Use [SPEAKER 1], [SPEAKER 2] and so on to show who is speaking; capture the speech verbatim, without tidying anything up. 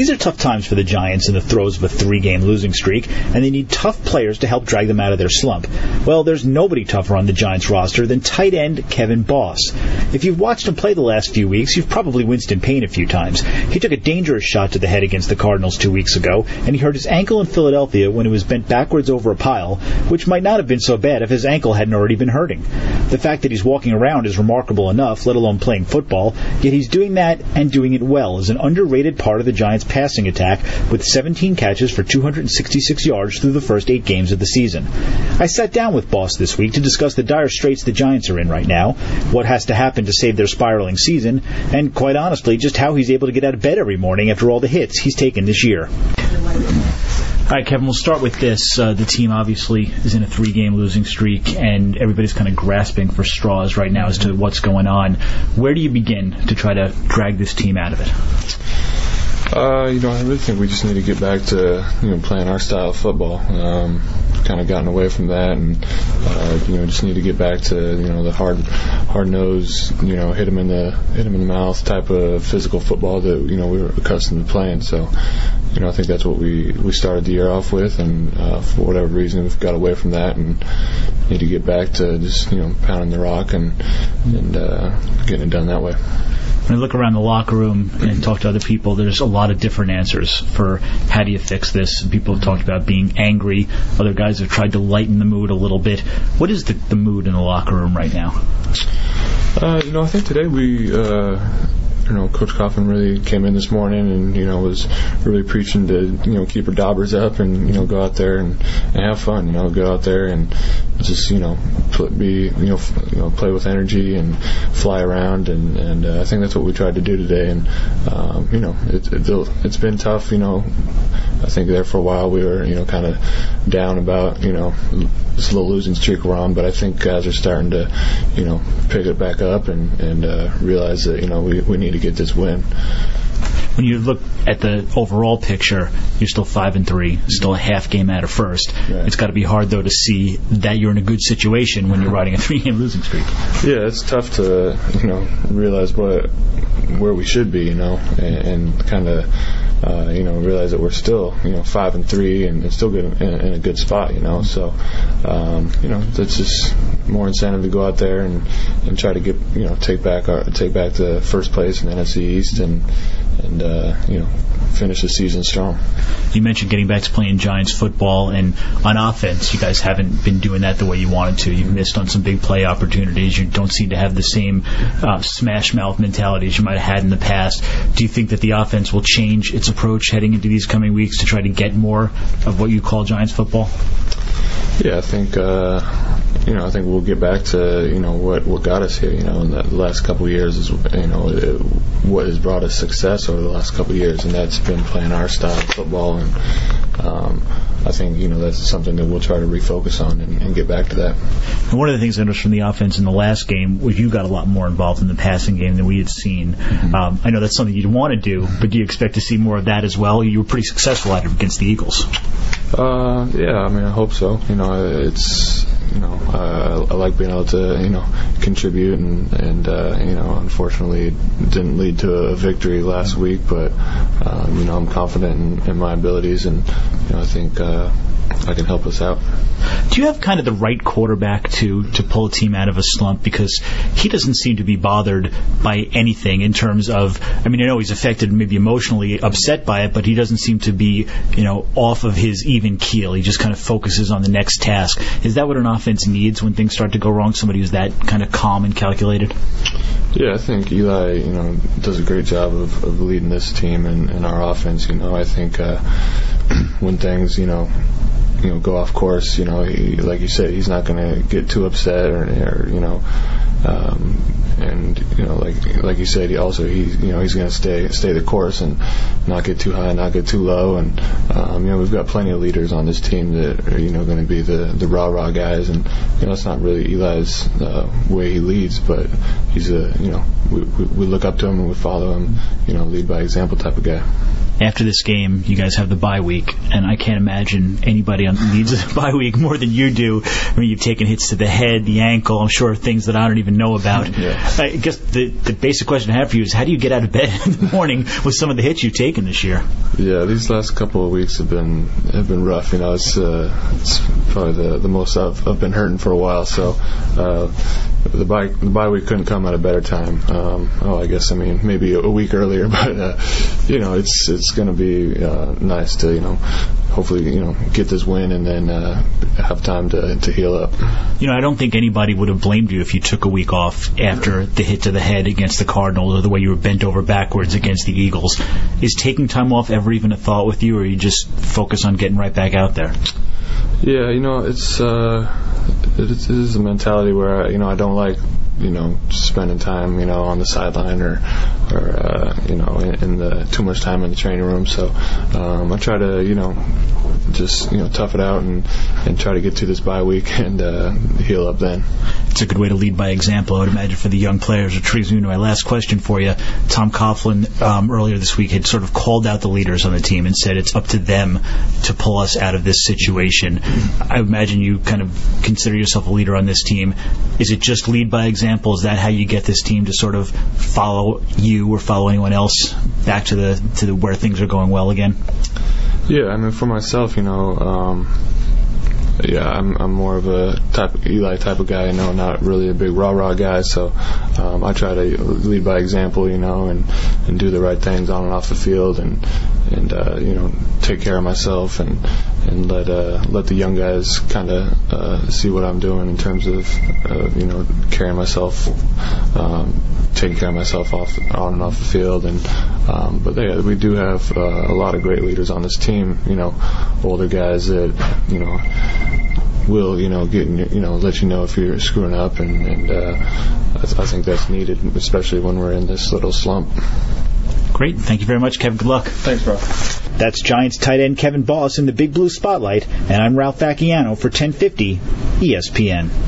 [SPEAKER 1] These are tough times for the Giants in the throes of a three-game losing streak, and they need tough players to help drag them out of their slump. Well, there's nobody tougher on the Giants roster than tight end Kevin Boss. If you've watched him play the last few weeks, you've probably winced in pain a few times. He took a dangerous shot to the head against the Cardinals two weeks ago, and he hurt his ankle in Philadelphia when he was bent backwards over a pile, which might not have been so bad if his ankle hadn't already been hurting. The fact that he's walking around is remarkable enough, let alone playing football, yet he's doing that and doing it well as an underrated part of the Giants' passing attack with seventeen catches for two hundred sixty-six yards through the first eight games of the season. I sat down with Boss this week to discuss the dire straits the Giants are in right now, what has to happen to save their spiraling season, and quite honestly, just how he's able to get out of bed every morning after all the hits he's taken this year. All right, Kevin, we'll start with this. Uh, the team obviously is in a three-game losing streak, and everybody's kind of grasping for straws right now as to what's going on. Where do you begin to try to drag this team out of it?
[SPEAKER 2] Uh, you know, I really think we just need to get back to, you know, playing our style of football. Um, kind of gotten away from that, and uh, you know, just need to get back to, you know, the hard, hard nose, you know, hit him in the hit him in the mouth type of physical football that, you know, we were accustomed to playing. So, you know, I think that's what we we started the year off with, and uh, for whatever reason, we've got away from that and need to get back to just, you know, pounding the rock and and uh, getting it done that way.
[SPEAKER 1] When I look around the locker room and talk to other people, there's a lot of different answers for how do you fix this. People have talked about being angry. Other guys have tried to lighten the mood a little bit. What is the, the mood in the locker room right now?
[SPEAKER 2] Uh, you know, I think today we... Uh, You know, Coach Coughlin really came in this morning and, you know, was really preaching to, you know, keep our daubers up and, you know, go out there and, and have fun, you know, go out there and just, you know, pl- be, you know, f- you know, play with energy and fly around. And, and uh, I think that's what we tried to do today. And, um, you know, it, it, it's been tough, you know. I think there for a while we were, you know, kind of down about, you know, this little losing streak we're on, but I think guys are starting to, you know, pick it back up and, and uh, realize that, you know, we, we need to get this win.
[SPEAKER 1] When you look at the overall picture, you're still five and three, still a half game out of first. Right. It's got to be hard though to see that you're in a good situation when you're riding a three-game losing streak.
[SPEAKER 2] Yeah, it's tough to, you know, realize what where we should be, you know, and, and kind of, uh, you know, realize that we're still, you know, five and three and it's still good in, in a good spot, you know. So, um, you know, that's just more incentive to go out there and, and try to get, you know, take back our take back the first place in the N F C East and. and uh, you know, finish the season strong.
[SPEAKER 1] You mentioned getting back to playing Giants football, and on offense, you guys haven't been doing that the way you wanted to. You've missed on some big play opportunities. You don't seem to have the same uh, smash mouth mentality as you might have had in the past. Do you think that the offense will change its approach heading into these coming weeks to try to get more of what you call Giants football?
[SPEAKER 2] Yeah, I think uh, you know I think we'll get back to you know what what got us here. You know, in the last couple of years is you know it, what has brought us success over the last couple of years, and that's been playing our style of football. And um, I think you know that's something that we'll try to refocus on and, and get back to that.
[SPEAKER 1] And one of the things I noticed from the offense in the last game was you got a lot more involved in the passing game than we had seen. Mm-hmm. Um, I know that's something you'd want to do, but do you expect to see more of that as well? You were pretty successful at it against the Eagles.
[SPEAKER 2] Uh, yeah, I mean, I hope so. You know, it's you know, uh, I like being able to you know contribute, and and uh, you know, unfortunately, it didn't lead to a victory last week. But um, you know, I'm confident in, in my abilities, and you know, I think uh, I can help us out.
[SPEAKER 1] Do you have kind of the right quarterback to, to pull a team out of a slump? Because he doesn't seem to be bothered by anything in terms of, I mean, I know he's affected, maybe emotionally upset by it, but he doesn't seem to be, you know, off of his even keel. He just kind of focuses on the next task. Is that what an offense needs when things start to go wrong? Somebody who's that kind of calm and calculated?
[SPEAKER 2] Yeah, I think Eli, you know, does a great job of, of leading this team and, and our offense. You know, I think uh, when things, you know, you know, go off course, you know, he, like you said, he's not going to get too upset or, or you know, um, and you know, like like you said, he also he you know he's going to stay stay the course and not get too high, not get too low, and um, you know we've got plenty of leaders on this team that are you know going to be the the rah rah guys, and you know it's not really Eli's uh, way he leads, but he's a you know we, we we look up to him and we follow him, you know, lead by example type of guy.
[SPEAKER 1] after this game, you guys have the bye week, and I can't imagine anybody on needs a bye week more than you do. I mean, you've taken hits to the head, the ankle, I'm sure things that I don't even know about.
[SPEAKER 2] Yeah.
[SPEAKER 1] I guess the, the basic question I have for you is, how do you get out of bed in the morning with some of the hits you've taken this year?
[SPEAKER 2] Yeah, these last couple of weeks have been have been rough. You know, it's, uh, it's probably the, the most I've, I've been hurting for a while, so uh, the bye, the bye week couldn't come at a better time. Um, oh, I guess, I mean, maybe a week earlier, but, uh, you know, it's it's going to be uh, nice to, you know, hopefully, you know, get this win and then uh, have time to, to heal up.
[SPEAKER 1] You know, I don't think anybody would have blamed you if you took a week off after the hit to the head against the Cardinals or the way you were bent over backwards against the Eagles. Is taking time off ever even a thought with you, or you just focus on getting right back out there?
[SPEAKER 2] Yeah, you know, it's uh, it is, it is a mentality where, you know, I don't like, you know, spending time, you know, on the sideline or, or uh, you know, in, in the too much time in the training room. So um, I try to, you know, just, you know, tough it out and, and try to get to this bye week and uh, heal up then.
[SPEAKER 1] It's a good way to lead by example, I would imagine, for the young players. Which brings me to my last question for you. Tom Coughlin um, earlier this week had sort of called out the leaders on the team and said it's up to them to pull us out of this situation. I imagine you kind of consider yourself a leader on this team. Is it just lead by example? Is that how you get this team to sort of follow you or follow anyone else back to the to the, where things are going well again?
[SPEAKER 2] Yeah, I mean, for myself, you know, um, yeah, I'm I'm more of a type Eli type of guy, you know, not really a big rah rah guy. So um, I try to lead by example, you know, and, and do the right things on and off the field, and and uh, you know, take care of myself and and let uh, let the young guys kind of uh, see what I'm doing in terms of uh, you know, carrying myself, um, taking care of myself off on and off the field. And um, but yeah, we do have uh, a lot of great leaders on this team. You know, older guys that, you know, will, you know, get, you know, let you know if you're screwing up, and, and uh, I, I think that's needed, especially when we're in this little slump.
[SPEAKER 1] Great. Thank you very much, Kevin. Good luck.
[SPEAKER 2] Thanks, bro.
[SPEAKER 1] That's Giants tight end Kevin Boss in the Big Blue Spotlight, and I'm Ralph Facciano for ten fifty E S P N.